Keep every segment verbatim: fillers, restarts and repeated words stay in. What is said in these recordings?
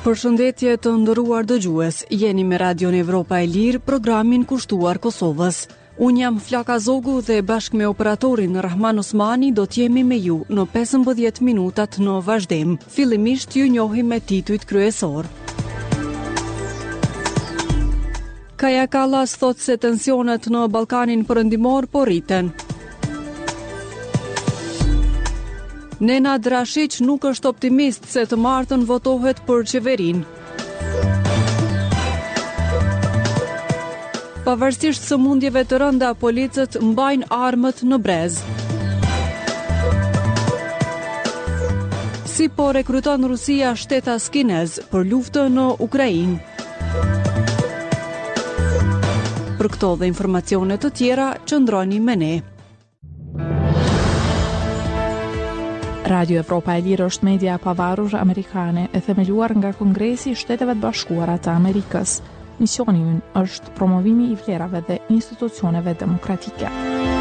Përshëndetje të nderuar dëgjues, jeni me Radion Evropa e Lirë, programin kushtuar Kosovës. Unë jam Flaka Zogu dhe bashkë me operatorin Rahman Osmani do t'jemi me ju në pesëmbëdhjetë minutat në vazhdim. Fillimisht ju njohim me titujt kryesor. Kaja Kallas thot se tensionet në Ballkanin Perëndimor po rriten. Nena Drashiq nuk është optimist se të martën votohet për qeverin. Pavarësisht sëmundjeve të rënda, policët mbajnë armët në brez. Si po rekruton Rusia shtetas kinez për luftën në Ukrainë. Për këto dhe informacione të tjera, qëndroni me ne. Radio Evropa e Lirë është media e pavarur amerikane e themeluar nga Kongresi i Shteteve të Bashkuara të Amerikës. Misioni i ynë është promovimi i vlerave dhe institucioneve demokratike.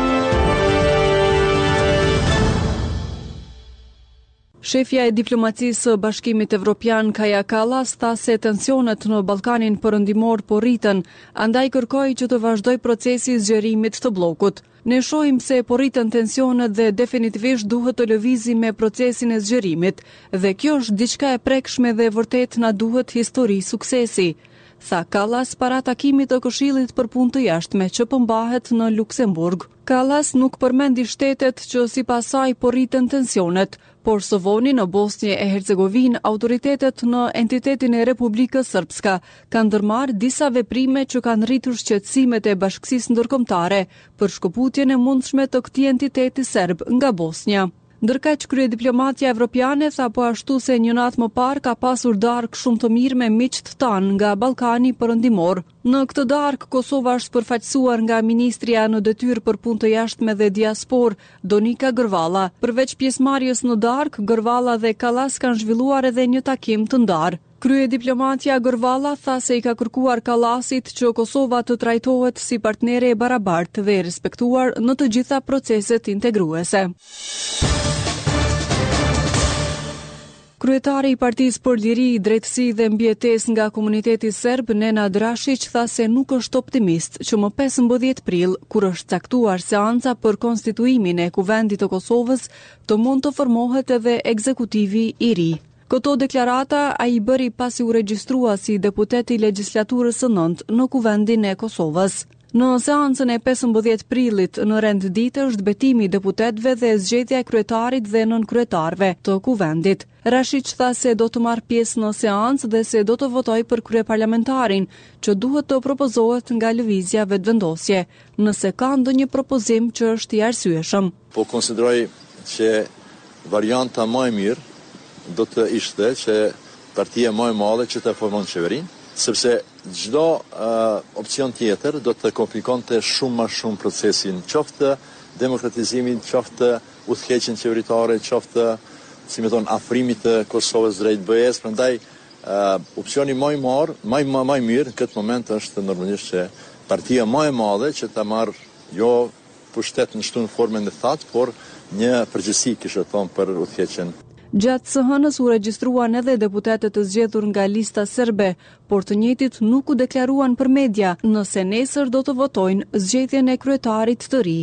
Shefja e diplomacisë së Bashkimit Evropian Kaja Kallas tha se tensionet në Ballkanin Perëndimor po rriten, andaj kërkoi që të vazhdoj procesi i zgjerimit të bllokut. Ne shohim se po rriten tensionet dhe definitivisht duhet të lëvizim me procesin e zgjerimit, dhe kjo është diçka e prekshme dhe vërtet na duhet histori suksesi, tha Kallas para takimit të Këshillit për Punë të Jashtme që përmbahet në Luksemburg. Kallas nuk përmendi shtetet që sipas saj po rriten tensionet, por së voni në Bosnjë e Hercegovinë autoritetet në entitetin e Republikës Srpska kanë ndërmarrë disa veprime që kanë rritur shqetësimet e Bashkësisë Ndërkombëtare për shkëputjen e mundshme të këtij entiteti serb nga Bosnja. Ndërkaq kryediplomatja evropiane tha po ashtu se një natë më parë ka pasur darkë shumë të mirë me miqtë tanë nga Ballkani Perëndimor. Në këtë darkë Kosova është përfaqësuar nga ministria në detyrë për punë të jashtme dhe diaspor, Donika Gërvalla. Përveç pjesëmarrjes në darkë, Gërvalla dhe Kallas kanë zhvilluar edhe një takim të ndarë. Kryediplomatja Gërvalla tha se i ka kërkuar Kallasit që Kosova të trajtohet si partnere e barabartë dhe e respektuar në të gjitha proceset integruese. Kryetari i Partisë për Liri, Drejtësi dhe Mbijetesë nga komuniteti serb, Nena Drashiq, tha se nuk është optimist që më pesëmbëdhjetë prill, kur është caktuar seanca për konstituimin e Kuvendit të Kosovës, të mund të formohet edhe ekzekutivi i ri. Këto deklarata ai bëri pasi u regjistrua si deputet i legjislaturës së nëntë në Kuvendin e Kosovës. Në seancën e pesëmbëdhjetë prillit në rendditë është betimi i deputetëve dhe zgjedhja e kryetarit dhe nënkryetarëve të Kuvendit. Rashiq tha se do të marrë pjesë në seancë dhe se do të votojë për kryeparlamentarin, që duhet të propozohet nga lëvizja vetëvendosje, nëse ka ndonjë propozim që është i arsyeshëm. Po konsideroj që varianta më e mirë do të ishte që partia më e madhe që të formon qeverinë, sepse çdo uh, opcion tjetër do të komplikonte shumë më shumë procesin, qoftë demokratizimin, qoftë udhëheqjen qeveritare, qoftë, si më thon, afrimit të Kosovës drejt B E S. Prandaj uh, opsioni më i marr, më më më i mirë në këtë moment është normalisht që partia më e madhe që ta marr jo pushtet në çdo formën e thatë, por një përgjegjësi kishte thon për udhëheqjen. Gjatë së hënës u regjistruan edhe deputetët të zgjedhur nga lista serbe, por të njëjtit nuk u deklaruan për media nëse nesër do të votojnë zgjedhjen e kryetarit të ri.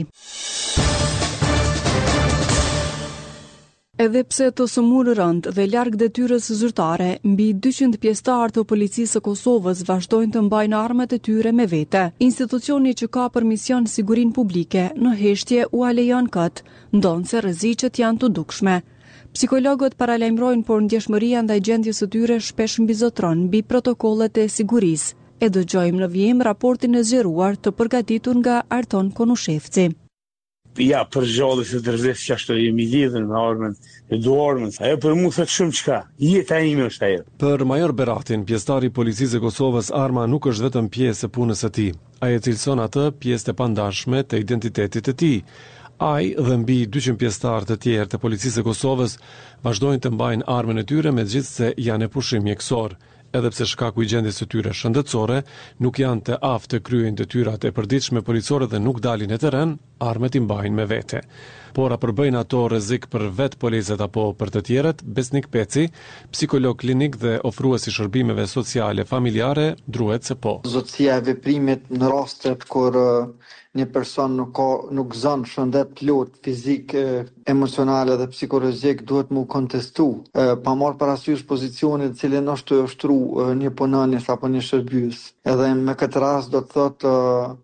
Edhe pse të sëmurë rënd dhe larg detyrës zyrtare, mbi dyqind pjesëtar të policisë së Kosovës vazhdojnë të mbajnë armët e tyre me vete. Institucioni që ka për mision sigurinë publike në heshtje u alejon këtë, ndonse rreziqet janë të dukshme. Psikologët paralajmërojnë, por ndjeshmëria ndaj gjendjes së tyre shpesh mbizotron mbi protokollet e sigurisë. E dëgjojmë në vijim raportin e zgjeruar të përgatitur nga Arton Konushevci. Ja, për gjallë se të rëzes që ashtë jemi lidhën me armën e duarmën, ajo për mu thët shumë qka, jeta ime është ajo. Për Major Beratin, pjesëtari i policisë e Kosovës, arma nuk është vetëm pjesë e punës së tij. Ai e cilëson atë pjesë të pandashme të identitetit të tij. Ai dhe mbi dyqind pjesëtar të tjerë të policisë së Kosovës vazhdojnë të mbajnë armën e tyre megjithse janë e pushim mjekësor. edhe pse shkaku i gjendjes së tyre shëndetësore nuk janë të aftë të kryejnë detyrat e përditshme policore dhe nuk dalin në terren, armët i mbajnë me vete. Por a përbëjnë ato rrezik për vetë policët apo për të tjerët? Besnik Peci, psikolog klinik dhe ofruesi shërbimeve sociale familjare, druhet se po. Zotësia e veprimit në rastet kur një person nuk ka nuk zon shëndet plot fizik, emocional dhe psikologjik duhet mu kontestu, pa marrë parasysh pozicionin cilin është të ushtru një punonjës apo një shërbyes. Edhe me këtë rast do të thotë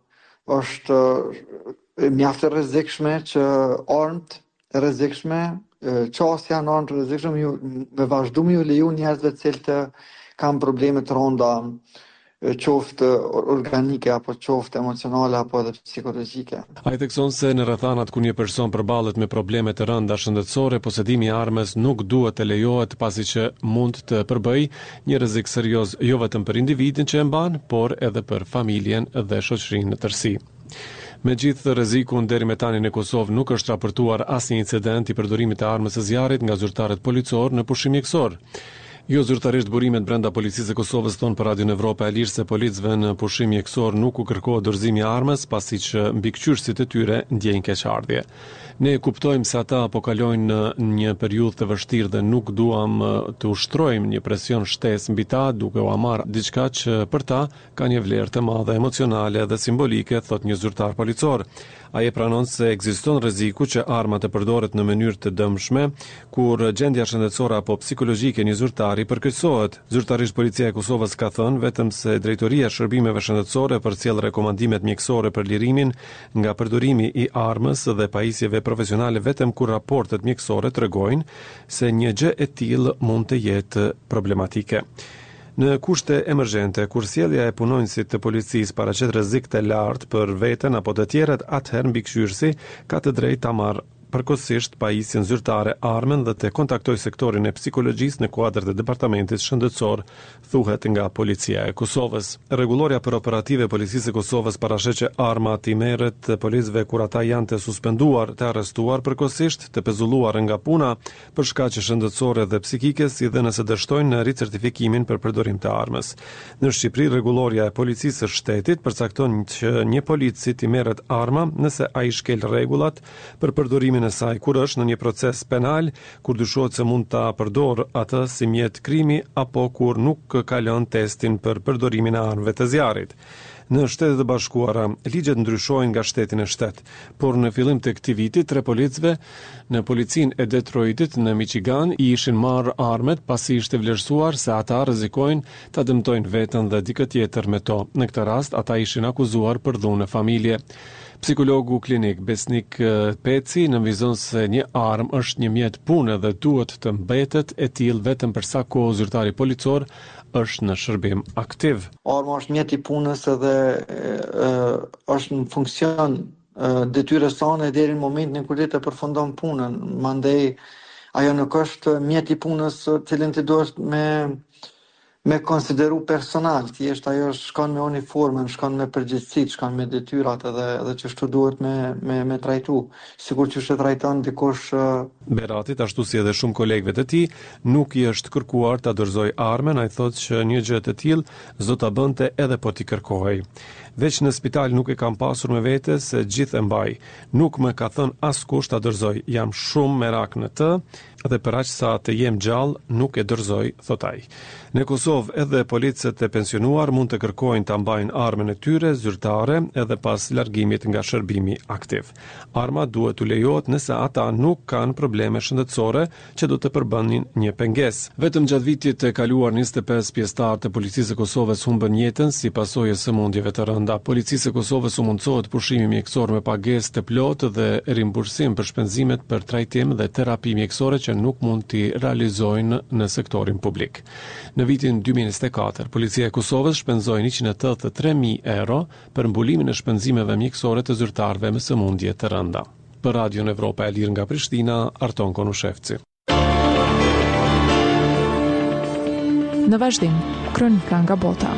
është mjaft e rrezikshme që armët e rrezikshme, qasja në armët e rrezikshme me vazhdu me ju leju njerëzve të cilët kanë probleme të rënda, qoftë organike apo qoftë emocionale apo edhe psikologjike. Ai thekson se në rrethanat ku një person përballet me probleme të rënda shëndetësore, posedimi i armës nuk duhet të lejohet pasi që mund të përbëjë një rrezik serioz jo vetëm për individin që e mban, por edhe për familjen dhe shoqërinë në tërësi. Me gjithë rrezikun deri me tani në Kosovë nuk është raportuar asnjë incident i përdorimit të armës së zjarrit nga zyrtarët policor në pushim mjekësor. Jo zyrtarisht burimet brenda policisë së Kosovës thonë për Radio Evropa e Lirë se policëve në pushim mjekësor nuk u kërkohet dorëzimi i armës pasi që mbikëqyrësit e tyre ndjejnë keqardhje. Ne kuptojmë se ata po kalojnë në një periudhë të vështirë dhe nuk duam të ushtrojmë një presion shtesë mbi ta duke u marrë diçka që për ta ka një vlerë të madhe emocionale dhe simbolike, thot një zyrtar policor. Ai e pranon se ekziston rreziku që arma të përdoret në mënyrë të dëmshme, kur gjendja shëndetësore apo psikologjike një zyrtari përkeqësohet. Zyrtarisht Policia e Kosovës ka thënë vetëm se Drejtoria e Shërbimeve Shëndetësore përcjell rekomandimet mjekësore për lirimin nga përdorimi i armës dhe pajisjeve profesionale vetëm kur raportet mjekësore tregojnë se një gjë e tillë mund të jetë problematike. Në kushte emergjente, kur sjellja e punonjësit të policisë paraqet rrezik të lartë për veten apo të tjerët, atëherë mbikëqyrësi ka të drejtë ta marrë përkohësisht pajisjen zyrtare armën dhe të kontaktoj sektorin e psikologjisë në kuadër të departamentit shëndetësor, thuhet nga Policia e Kosovës. Rregulloria për operative e Policisë së Kosovës parashet që arma t'i merret policëve kur ata janë të suspenduar, të arrestuar përkohësisht, të pezulluar nga puna për shkaqe shëndetësore dhe psikike, si dhe nëse dështojnë në ricertifikimin për përdorim të armës. Në Shqipëri, rregulloria e Policisë së Shtetit përcakton që një polici t'i merret arma nëse ai shkel rregullat për përdorimin e saj kur është në një proces penal, kur dyshohet se mund ta përdor atë si mjet krimi apo kur nuk kalon testin për përdorimin e armëve të zjarrit. Në Shtetet e Bashkuara, ligjet ndryshojnë nga shteti në shtet, por në fillim të këtij viti tre policëve në policinë e Detroitit në Michigan i ishin marrë armët pasi ishte vlerësuar se ata rrezikojnë ta dëmtojnë veten dhe dikë tjetër me to. Në këtë rast, ata ishin akuzuar për dhunë në familje. Psikologu klinik Besnik Peci nënvizon se një armë është një mjet pune dhe duhet të mbetet e tillë vetëm për sa kohë zyrtari policor është në shërbim aktiv. Arma është mjet i punës edhe është në funksion detyrës sane deri në momentin kur të përfundon punën. Mandej ajo nuk është mjet i punës cilin ti duhet me me konsideru personal, thjesht ajo shkon me uniformën, shkon me përgjegjësitë, shkon me detyrat edhe edhe çështu duhet me me me trajtu. Sigur që është trajton dikush uh... Beratit, ashtu si edhe shumë kolegëve të tij, nuk i është kërkuar ta dorëzoj armën, ai thotë që një gjë të tillë do ta bënte edhe po t'i kërkohej. Veç në spital nuk e kam pasur me vete se gjithë e mbaj. Nuk më ka thënë askush ta dorëzoj. Jam shumë merak në të dhe për aq sa të jem gjallë nuk e dorëzoj, thot ai. Në Kosovë edhe policët e pensionuar mund të kërkojnë ta mbajnë armën e tyre zyrtare edhe pas largimit nga shërbimi aktiv. Arma duhet të lejohet nëse ata nuk kanë probleme shëndetësore që do të përbënin një pengesë. Vetëm gjatë vitit të kaluar njëzet e pesë pjesëtarë të policisë së Kosovës humbën jetën si pasojë së sëmundjeve të rënda. Policisë së Kosovës u mundsohet pushimi mjekësor me pagesë të plotë dhe rimbursim për shpenzimet për trajtim dhe terapi mjekësore që nuk mund t'i realizojnë në sektorin publik. Në vitin dy mijë e njëzet e katër, Policia e Kosovës shpenzoi njëqind e tetëdhjetë e tre mijë euro për mbulimin e shpenzimeve mjekësore të zyrtarëve me sëmundje të rënda. Për Radio Evropa e Lirë nga Prishtina, Arton Konushevci. Në vazhdim, kronika nga bota.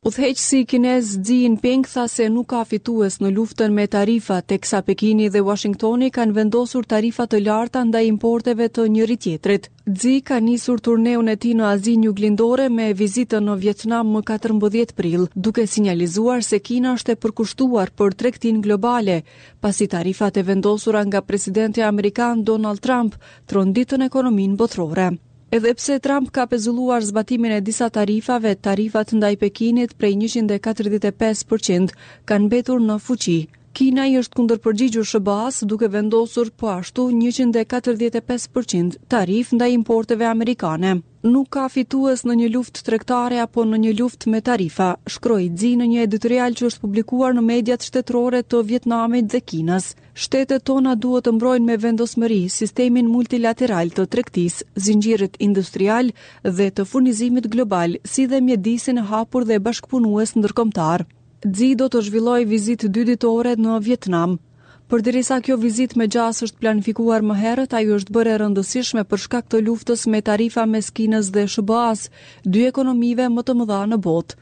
Udhëheqësi kinez Xi Jinping tha se nuk ka fitues në luftën me tarifa, teksa Pekini dhe Washingtoni kanë vendosur tarifa të larta ndaj importeve të njëri tjetrit. Xi ka nisur turneun e tij në Azinë Juglindore me vizitën në Vietnam më katërmbëdhjetë prill, duke sinjalizuar se Kina është e përkushtuar për tregtinë globale, pasi tarifat e vendosura nga presidenti amerikan Donald Trump tronditën ekonominë botërore. Edhe pse Trump ka pezulluar zbatimin e disa tarifave, tarifat ndaj Pekinit prej njëqind e katërdhjetë e pesë përqind kanë mbetur në fuqi. Kina i është kundërpërgjigjur S B A-s duke vendosur po ashtu njëqind e katërdhjetë e pesë përqind tarif ndaj importeve amerikane. Nuk ka fitues në një luftë tregtare apo në një luftë me tarifa, shkroi Xi në një editorial që është publikuar në mediat shtetërore të Vietnamit dhe Kinës. Shtetet tona duhet të mbrojnë me vendosmëri sistemin multilateral të tregtisë, zinxhirit industrial dhe të furnizimit global, si dhe mjedisin e hapur dhe bashkëpunues ndërkombëtar. Xi do të zhvillojë vizitë dy ditore në Vietnam. Përderisa kjo vizitë me gjas është planifikuar më herët, ajo është bërë e rëndësishme për shkak të luftës me tarifa mes Kinës dhe S B A-s, dy ekonomive më të mëdha në botë.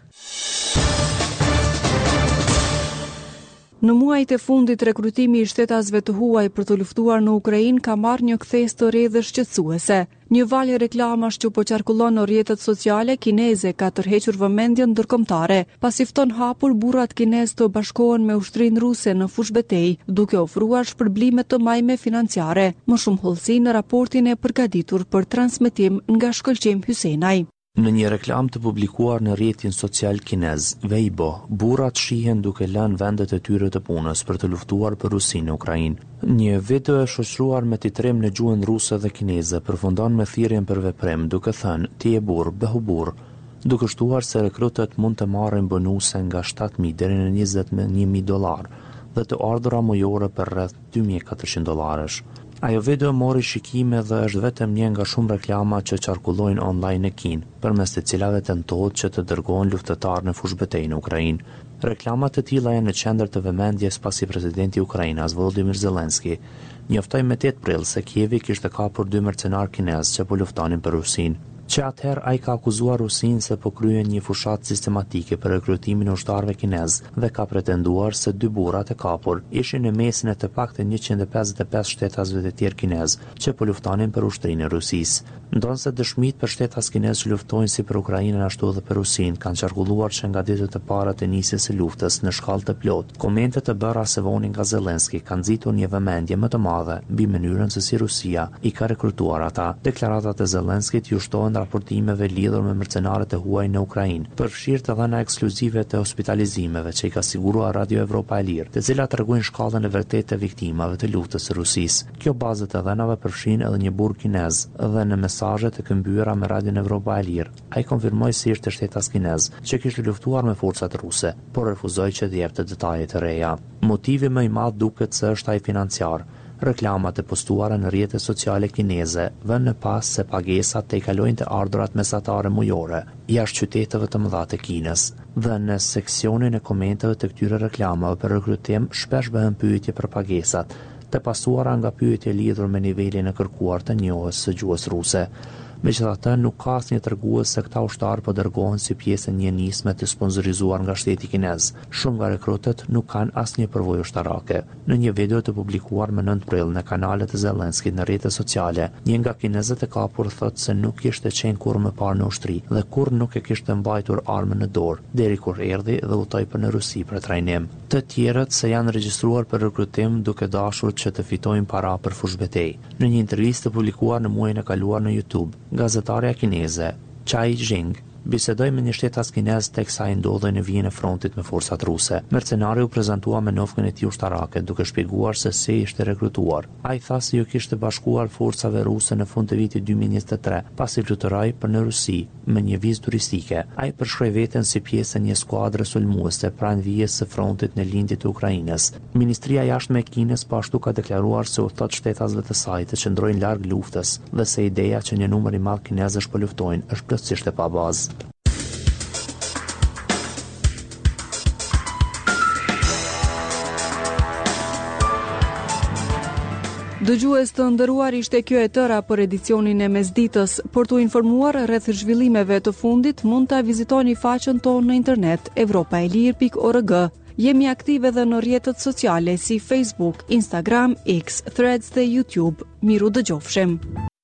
Në muajt e fundit, rekrutimi i shtetasve të huaj për të luftuar në Ukrainë ka marrë një kthes të re dhe shqetësuese. Një valë reklamash që po qarkullon në rrjetet sociale kineze ka tërhequr vëmendjen ndërkombëtare, pasi fton hapur burrat kinez të bashkohen me ushtrinë ruse në fushbetej, duke ofruar shpërblime të majme financiare. Më shumë hollësi në raportin e përgatitur për transmetim nga Shkëlqem Hysenaj. Në një reklam të publikuar në rrjetin social kinez, Weibo, burrat shihen duke lënë vendet e tyre të punës për të luftuar për Rusinë në Ukrainë. Një video e shoqëruar me titrim në gjuhën ruse dhe kineze përfundon me thirrjen për veprim, duke thënë: "Ti je burr, bëhu burr", duke shtuar se rekrutët mund të marrin bonuse nga shtatë mijë deri në njëzet mijë dollar dhe të ardhura mujore për rreth dy mijë e katërqind dollarësh. Ajo video mori shikime dhe është vetëm një nga shumë reklama që qarkullojnë online në Kinë, përmes të cilave tentohet që të dërgohen luftëtarë në fushbetej në Ukrainë. Reklamat të tilla janë në qendër të vëmendjes pasi presidenti i Ukrainës Volodymyr Zelensky njoftoi me tetë prill se Kievi kishte kapur dy mercenar kinezë që po luftonin për Rusinë. Që atëherë ai ka akuzuar Rusinë se po kryen një fushatë sistematike për rekrutimin e ushtarëve kinez dhe ka pretenduar se dy burrat e kapur ishin në mesin e të paktën njëqind e pesëdhjetë e pesë shtetasve të tjerë kinez që po luftonin për ushtrinë e Rusisë. Ndonse dëshmitë për shtetas kinez që luftojnë si për Ukrainën ashtu edhe për Rusinë kanë qarkulluar që nga ditët e para të nisjes së luftës në shkallë të plotë, komente të bëra se vonin nga Zelensky kanë nxitur një vëmendje më të madhe mbi mënyrën se si Rusia i ka rekrutuar ata. Deklaratat e Zelenskit ju shtohen raportimeve lidhur me mercenarët e huaj në Ukrainë, përfshirë të dhëna ekskluzive të hospitalizimeve që i ka siguruar Radio Evropa e Lirë, të cilat tregojnë shkallën e vërtetë të viktimave të luftës së Rusisë. Kjo bazë të dhënave përfshin edhe një burr kinez dhe në mesazhet e këmbyera me Radio Evropa e Lirë, ai konfirmoi se ishte shtetas kinez që kishte luftuar me forcat ruse, por refuzoi që të jepte detaje të reja. Motivi më i madh duket se është ai financiar. Reklamat e postuara në rrjetet sociale kineze vënë në pas se pagesat të i kalojnë të ardhurat mesatare mujore jashtë qyteteve të mëdha të Kinës. Dhe në seksionin e komenteve të këtyre reklamave për rekrutim shpesh bëhen pyetje për pagesat, të pasuara nga pyetje lidhur me nivelin e kërkuar të njohjes së gjuhës ruse. Megjithatë, nuk ka asnjë tregues se këta ushtarë po dërgohen si pjesë e një nisme të sponsorizuar nga shteti kinez. Shumë nga rekrutët nuk kanë asnjë përvojë ushtarake. Në një video të publikuar më nëntë prill në kanalet e Zelenskit në rrjetet sociale, një nga kinezët e kapur thotë se nuk kishte qenë kurrë më parë në ushtri dhe kurrë nuk e kishte mbajtur armën në dorë, deri kur erdhi dhe udhtoi për në Rusi për trajnim. Të tjerët se janë regjistruar për rekrutim duke dashur që të fitojnë para për fushbetej. Në një intervistë publikuar në muajin e kaluar në YouTube, gazetarja kineze Chai Jing bisedoi me një shtetas kinez teksa ai ndodhej në vijën e frontit me forcat ruse. Mercenari u prezantua me nofkën e tij ushtarake, duke shpjeguar se si ishte rekrutuar. Ai tha se ju kishte bashkuar forcave ruse në fund të vitit dy mijë e njëzet e tre, pasi fluturoi për në Rusi me një vizë turistike. Ai përshkroi veten si pjesë e një skuadre sulmuese pranë vijës së frontit në lindje të Ukrainës. Ministria e Jashtme e Kinës po ashtu ka deklaruar se u thot shtetasve të saj të qëndrojnë larg luftës dhe se ideja që një numër i madh kinezësh po luftojnë është plotësisht e pabazë. Dëgjues të nderuar, ishte kjo e tëra për edicionin e mesditës. Për t'u informuar rreth zhvillimeve të fundit, mund ta vizitoni faqen tonë në internet evropaelir pikë org. Jemi aktive edhe në rrjetet sociale si Facebook, Instagram, X, Threads dhe YouTube. Miru dëgjofshim.